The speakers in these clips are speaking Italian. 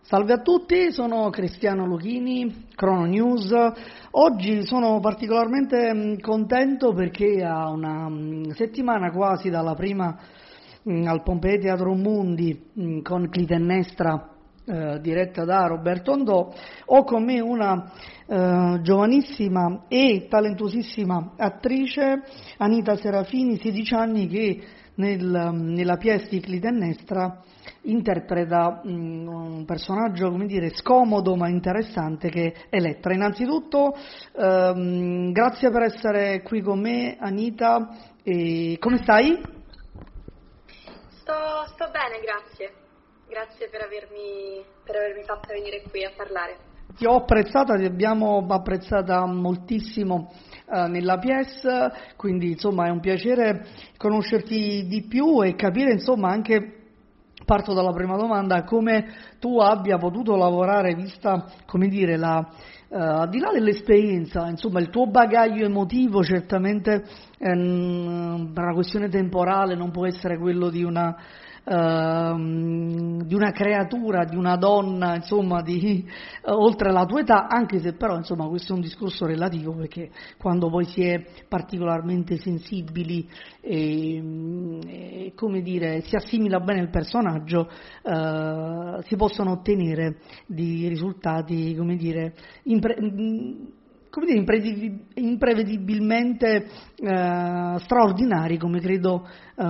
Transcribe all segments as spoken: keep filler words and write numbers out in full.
Salve a tutti, sono Cristiano Luchini, Crono News. Oggi sono particolarmente mh, contento perché a una mh, settimana quasi dalla prima mh, al Pompei Teatro Mundi mh, con Clitennestra eh, diretta da Roberto Ondò, ho con me una eh, giovanissima e talentuosissima attrice, Anita Serafini, sedici anni, che nel, nella pièce di Clitennestra interpreta um, un personaggio, come dire, scomodo ma interessante, che è Elettra. Innanzitutto um, grazie per essere qui con me, Anita. E come stai? Sto, sto bene, grazie. Grazie per avermi, per avermi fatto venire qui a parlare. Ti ho apprezzata, ti abbiamo apprezzata moltissimo uh, nella pièce, quindi insomma è un piacere conoscerti di più e capire, insomma, anche, parto dalla prima domanda, come tu abbia potuto lavorare, vista, come dire, la, uh, al di là dell'esperienza, insomma il tuo bagaglio emotivo certamente ehm, per una questione temporale non può essere quello di una Uh, di una creatura, di una donna, insomma, di, uh, oltre la tua età, anche se però, insomma, questo è un discorso relativo, perché quando poi si è particolarmente sensibili e, e come dire, si assimila bene il personaggio, uh, si possono ottenere di risultati, come dire, impre- come dire, imprediv- imprevedibilmente eh, straordinari, come credo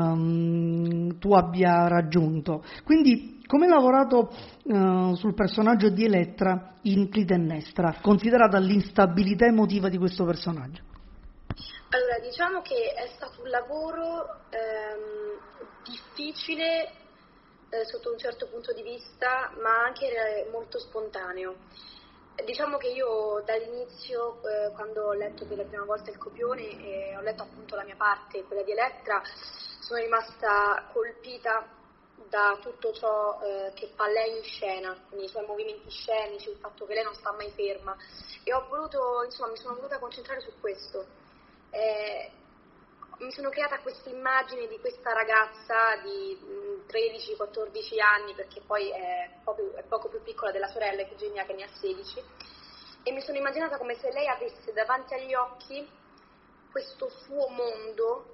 um, tu abbia raggiunto. Quindi, come hai lavorato uh, sul personaggio di Elettra in Clitennestra, considerata l'instabilità emotiva di questo personaggio? Allora, diciamo che è stato un lavoro ehm, difficile eh, sotto un certo punto di vista, ma anche eh, molto spontaneo. Diciamo che io dall'inizio, eh, quando ho letto per la prima volta il copione e ho letto appunto la mia parte, quella di Elettra, sono rimasta colpita da tutto ciò eh, che fa lei in scena, quindi i suoi movimenti scenici, il fatto che lei non sta mai ferma, e ho voluto, insomma, mi sono voluta concentrare su questo. Eh, mi sono creata questa immagine di questa ragazza di tredici quattordici anni, perché poi è poco, è poco più piccola della sorella Eugenia, che ne ha sedici, e mi sono immaginata come se lei avesse davanti agli occhi questo suo mondo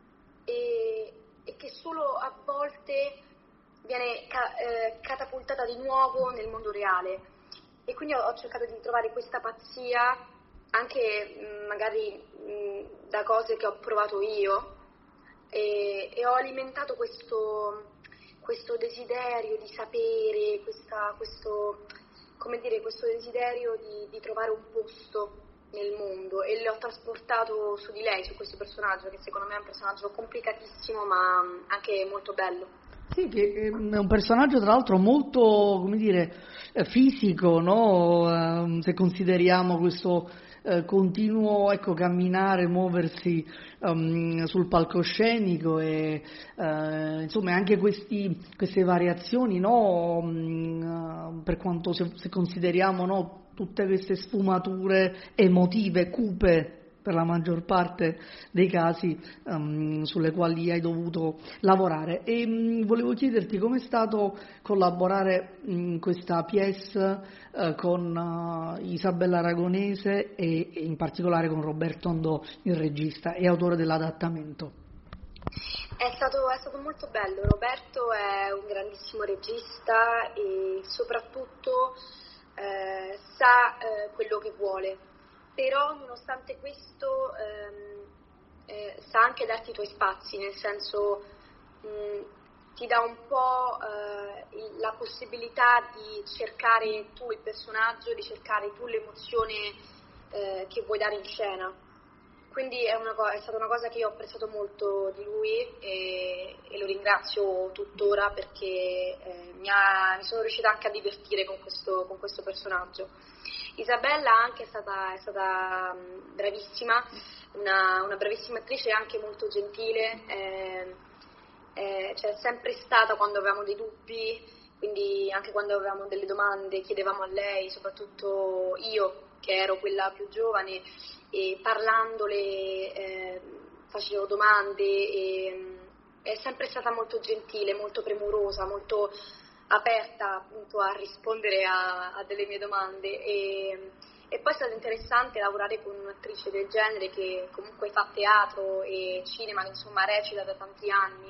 e, e che solo a volte viene ca- eh, catapultata di nuovo nel mondo reale. E quindi ho, ho cercato di trovare questa pazzia anche mh, magari mh, da cose che ho provato io, e, e ho alimentato questo, questo desiderio di sapere, questa, questo, come dire, questo desiderio di, di trovare un posto nel mondo, e l'ho trasportato su di lei, su questo personaggio, che secondo me è un personaggio complicatissimo ma anche molto bello. Sì, che è un personaggio tra l'altro molto, come dire, fisico, no? Eh, se consideriamo questo eh, continuo, ecco, camminare, muoversi um, sul palcoscenico e eh, insomma anche questi, queste variazioni, no? Um, per quanto se, se consideriamo, no, tutte queste sfumature emotive, cupe, per la maggior parte dei casi um, sulle quali hai dovuto lavorare. E um, volevo chiederti com'è stato collaborare in questa pièce uh, con uh, Isabella Aragonese e, e in particolare con Roberto Ondò, il regista e autore dell'adattamento. È stato, è stato molto bello. Roberto è un grandissimo regista e soprattutto eh, sa eh, quello che vuole. Però nonostante questo ehm, eh, sa anche darti i tuoi spazi, nel senso mh, ti dà un po' eh, la possibilità di cercare tu il personaggio, di cercare tu l'emozione eh, che vuoi dare in scena. Quindi è, una co- è stata una cosa che io ho apprezzato molto di lui e, e lo ringrazio tuttora, perché eh, mi, ha, mi sono riuscita anche a divertire con questo, con questo personaggio. Isabella anche è stata, è stata bravissima, una, una bravissima attrice e anche molto gentile, eh, eh, c'è sempre stata quando avevamo dei dubbi, quindi anche quando avevamo delle domande chiedevamo a lei, soprattutto io che ero quella più giovane, e parlandole eh, facevo domande, e è sempre stata molto gentile, molto premurosa, molto aperta appunto a rispondere a, a delle mie domande e, e poi è stato interessante lavorare con un'attrice del genere che comunque fa teatro e cinema, insomma recita da tanti anni,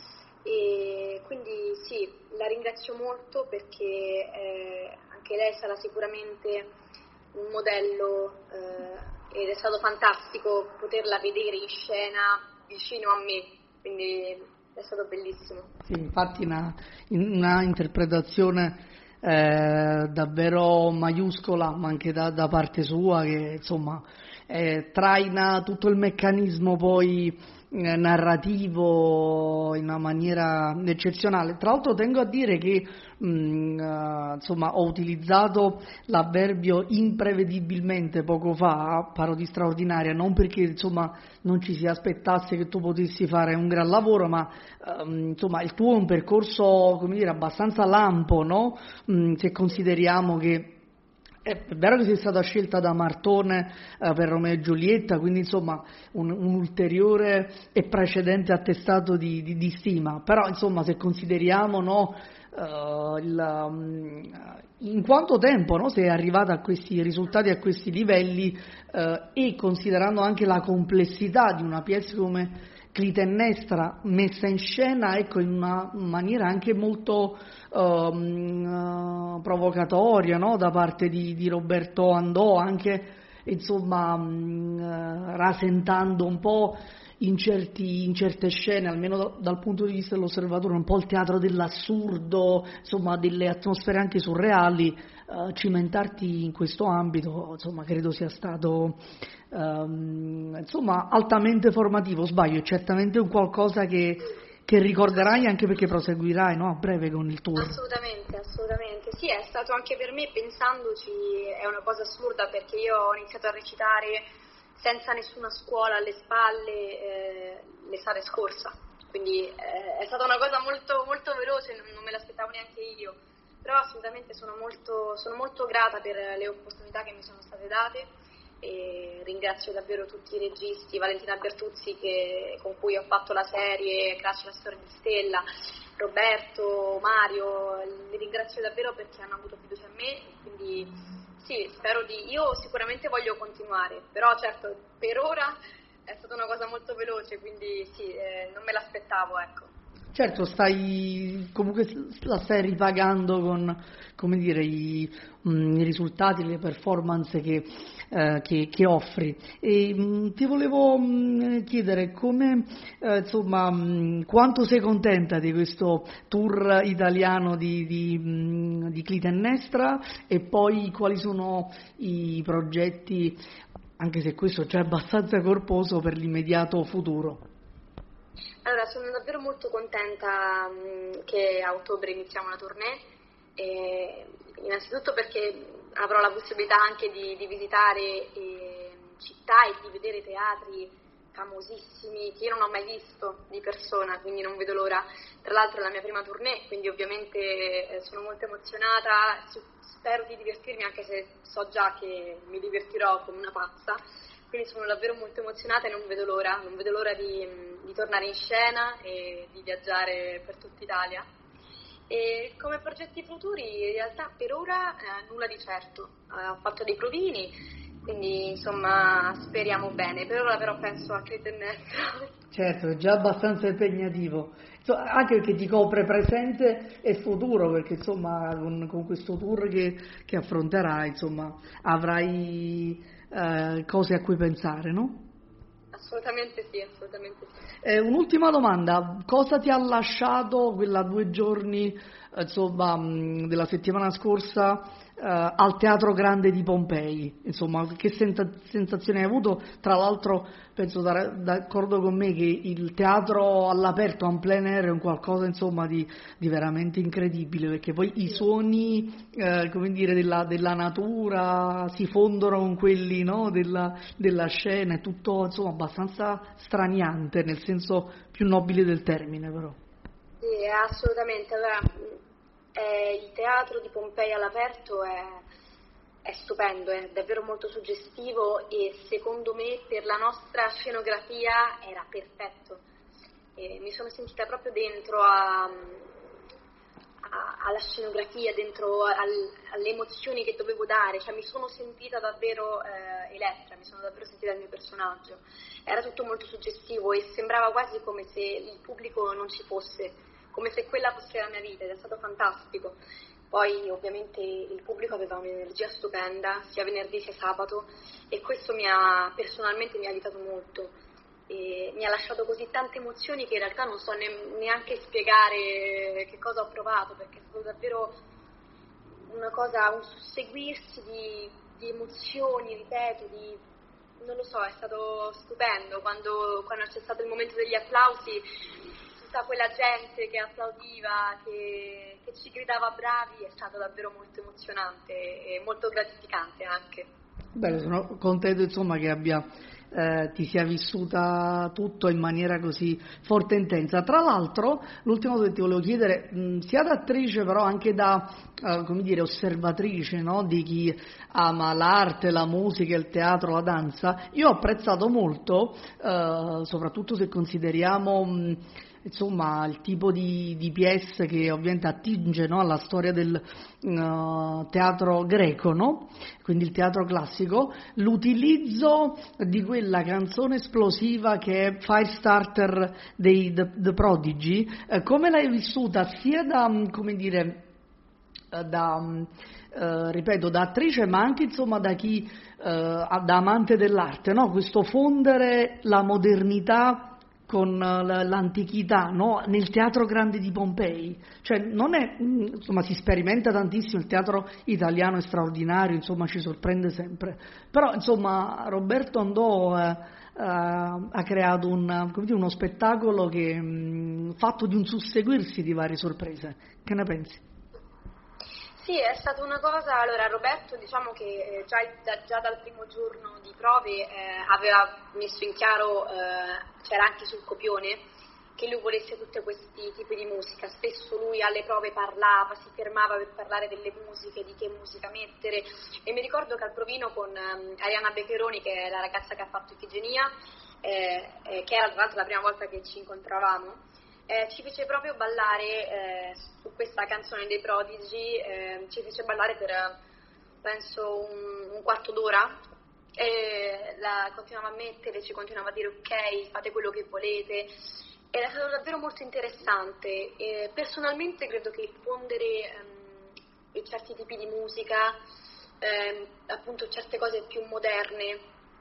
e quindi sì, la ringrazio molto perché eh, anche lei sarà sicuramente un modello eh, ed è stato fantastico poterla vedere in scena vicino a me, quindi è stato bellissimo. Sì, infatti una, una interpretazione eh, davvero maiuscola, ma anche da, da parte sua, che insomma eh, traina tutto il meccanismo poi eh, narrativo in una maniera eccezionale. Tra l'altro tengo a dire che mh, eh, insomma ho utilizzato l'avverbio imprevedibilmente poco fa, parlo di straordinaria, non perché insomma non ci si aspettasse che tu potessi fare un gran lavoro, ma ehm, insomma il tuo è un percorso, come dire, abbastanza lampo, no? Mm, se consideriamo che è vero che sei stata scelta da Martone eh, per Romeo e Giulietta, quindi insomma un, un ulteriore e precedente attestato di, di, di stima, però insomma se consideriamo, no, uh, il, um, in quanto tempo, no, sei arrivata a questi risultati, a questi livelli, uh, e considerando anche la complessità di una pièce come Clitennestra messa in scena, ecco, in una maniera anche molto um, uh, provocatoria, no? Da parte di, di Roberto Andò, anche insomma um, uh, rasentando un po' in, certi, in certe scene, almeno da, dal punto di vista dell'osservatore, un po' il teatro dell'assurdo, insomma delle atmosfere anche surreali. Uh, cimentarti in questo ambito, insomma, credo sia stato um, insomma altamente formativo. Sbaglio, è certamente un qualcosa che, che ricorderai, anche perché proseguirai, no, a breve con il tour. Assolutamente, assolutamente. Sì, è stato anche per me, pensandoci, è una cosa assurda perché io ho iniziato a recitare senza nessuna scuola alle spalle eh, l'estate scorsa, quindi eh, è stata una cosa molto, molto veloce, non, non me l'aspettavo neanche io. Però assolutamente sono molto, sono molto grata per le opportunità che mi sono state date e ringrazio davvero tutti i registi, Valentina Bertuzzi che, con cui ho fatto la serie Crash la storia di Stella, Roberto, Mario, li ringrazio davvero perché hanno avuto fiducia in me, quindi sì, spero di, io sicuramente voglio continuare, però certo per ora è stata una cosa molto veloce, quindi sì, eh, non me l'aspettavo, ecco. Certo, stai comunque la stai ripagando con, come dire, i, mh, i risultati, le performance che, eh, che, che offri. E mh, ti volevo mh, chiedere come, eh, insomma, mh, quanto sei contenta di questo tour italiano di, di, mh, di Clitennestra, e poi quali sono i progetti, anche se questo è già abbastanza corposo, per l'immediato futuro. Allora, sono davvero molto contenta mh, che a ottobre iniziamo la tournée, e, innanzitutto perché avrò la possibilità anche di, di visitare eh, città e di vedere teatri famosissimi che io non ho mai visto di persona, quindi non vedo l'ora. Tra l'altro è la mia prima tournée, quindi ovviamente eh, sono molto emozionata, spero di divertirmi, anche se so già che mi divertirò come una pazza. Quindi sono davvero molto emozionata e non vedo l'ora, non vedo l'ora di, di tornare in scena e di viaggiare per tutta Italia. E come progetti futuri, in realtà per ora eh, nulla di certo. Eh, ho fatto dei provini, quindi insomma speriamo bene. Per ora però penso a Clitennestra. Certo, è già abbastanza impegnativo, insomma, anche perché ti copre presente e futuro, perché insomma con, con questo tour che, che affronterai, insomma, avrai eh, cose a cui pensare, no? Assolutamente sì, assolutamente sì. Eh, un'ultima domanda, cosa ti ha lasciato quella due giorni, eh, insomma, mh, della settimana scorsa eh, al Teatro Grande di Pompei? Insomma, che senza- sensazione hai avuto? Tra l'altro, penso da- d'accordo con me che il teatro all'aperto, en plein air, è un qualcosa, insomma, di, di veramente incredibile, perché poi i suoni, eh, come dire, della, della natura si fondono con quelli, no, della, della scena, è tutto, insomma, abbastanza straniante, nel senso più nobile del termine, però. Sì, assolutamente. Allora, eh, il teatro di Pompei all'aperto è, è stupendo, è davvero molto suggestivo e secondo me per la nostra scenografia era perfetto. E mi sono sentita proprio dentro a, a, alla scenografia, dentro al, alle emozioni che dovevo dare, cioè mi sono sentita davvero eh, Elettra, mi sono davvero sentita il mio personaggio, era tutto molto suggestivo e sembrava quasi come se il pubblico non ci fosse, come se quella fosse la mia vita, ed è stato fantastico. Poi ovviamente il pubblico aveva un'energia stupenda, sia venerdì sia sabato, e questo mi ha, personalmente mi ha aiutato molto. E mi ha lasciato così tante emozioni che in realtà non so ne, neanche spiegare che cosa ho provato, perché è stato davvero una cosa, un susseguirsi di, di emozioni, ripeto, di, non lo so, è stato stupendo. Quando, quando c'è stato il momento degli applausi, tutta quella gente che applaudiva, che, che ci gridava bravi, è stato davvero molto emozionante e molto gratificante anche. Beh, sono contento insomma che abbia eh, ti sia vissuta tutto in maniera così forte e intensa. Tra l'altro, l'ultima cosa che ti volevo chiedere, mh, sia da attrice però anche da eh, come dire, osservatrice, no? Di chi ama l'arte, la musica, il teatro, la danza, io ho apprezzato molto, eh, soprattutto se consideriamo mh, insomma il tipo di, di pièce che ovviamente attinge, no, alla storia del uh, teatro greco, no? Quindi il teatro classico, l'utilizzo di quella canzone esplosiva che è Firestarter dei The, The Prodigy, eh, come l'hai vissuta sia da, come dire, da, uh, ripeto, da attrice, ma anche insomma da chi, uh, da amante dell'arte, no? Questo fondere la modernità con l'antichità, no? Nel teatro grande di Pompei, cioè non è, insomma, si sperimenta tantissimo, il teatro italiano è straordinario, insomma ci sorprende sempre, però insomma Roberto Andò eh, eh, ha creato un, come dire, uno spettacolo che mh, fatto di un susseguirsi di varie sorprese. Che ne pensi? Sì, è stata una cosa, allora Roberto diciamo che eh, già, da, già dal primo giorno di prove eh, aveva messo in chiaro, eh, c'era anche sul copione, che lui volesse tutti questi tipi di musica. Spesso lui alle prove parlava, si fermava per parlare delle musiche, di che musica mettere, e mi ricordo che al provino con um, Arianna Beccheroni, che è la ragazza che ha fatto Ifigenia, eh, eh, che era tra l'altro la prima volta che ci incontravamo, Eh, ci fece proprio ballare eh, su questa canzone dei Prodigy, eh, ci fece ballare per penso un, un quarto d'ora, e la continuava a mettere, ci continuava a dire ok, fate quello che volete. Era stato davvero molto interessante. E personalmente credo che fondere ehm, certi tipi di musica, ehm, appunto certe cose più moderne,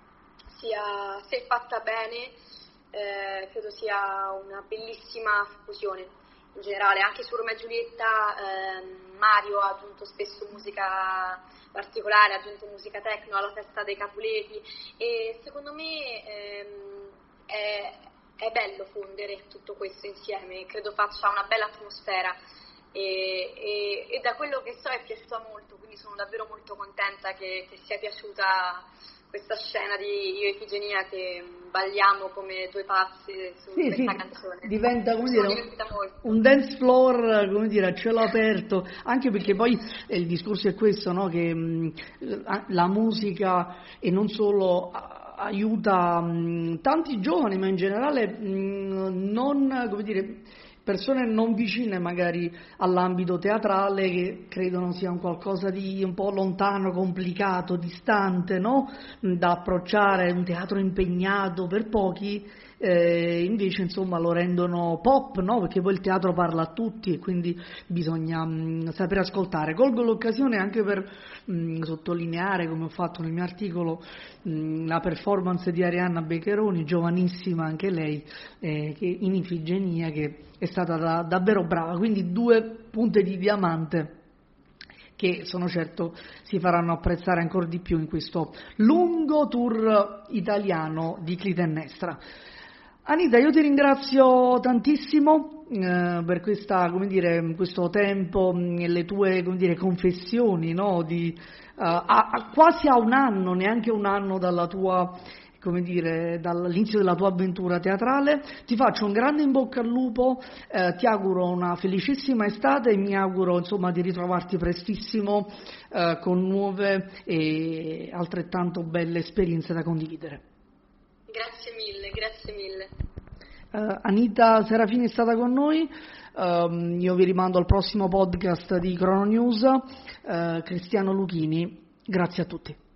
sia, se fatta bene, Eh, credo sia una bellissima fusione in generale. Anche su Romeo e Giulietta ehm, Mario ha aggiunto spesso musica particolare, ha aggiunto musica techno alla festa dei Capuleti, e secondo me ehm, è, è bello fondere tutto questo insieme, credo faccia una bella atmosfera, e, e, e da quello che so è piaciuta molto, quindi sono davvero molto contenta che, che sia piaciuta questa scena di io e Ifigenia che balliamo come due pazzi su sì, questa sì, canzone. diventa come dire, un dance floor, come dire, a cielo aperto, anche perché poi eh, il discorso è questo, no? Che mh, la musica e non solo aiuta mh, tanti giovani, ma in generale mh, non, come dire, persone non vicine magari all'ambito teatrale, che credono sia un qualcosa di un po' lontano, complicato, distante, no? Da approcciare, un teatro impegnato per pochi, eh, invece insomma lo rendono pop, no? Perché poi il teatro parla a tutti e quindi bisogna mh, sapere ascoltare. Colgo l'occasione anche per mh, sottolineare, come ho fatto nel mio articolo, mh, la performance di Arianna Beccheroni, giovanissima anche lei, eh, che in Ifigenia, che è stata da, davvero brava, quindi due punte di diamante che sono certo si faranno apprezzare ancora di più in questo lungo tour italiano di Clitennestra. Anita, io ti ringrazio tantissimo eh, per questa, come dire, questo tempo e le tue, come dire, confessioni, no? Di, uh, a, a, quasi a un anno, neanche un anno dalla tua, come dire, dall'inizio della tua avventura teatrale. Ti faccio un grande in bocca al lupo, eh, ti auguro una felicissima estate e mi auguro insomma di ritrovarti prestissimo eh, con nuove e altrettanto belle esperienze da condividere. Grazie mille, grazie mille. Uh, Anita Serafini è stata con noi. Um, io vi rimando al prossimo podcast di Crono News. Uh, Cristiano Luchini, grazie a tutti.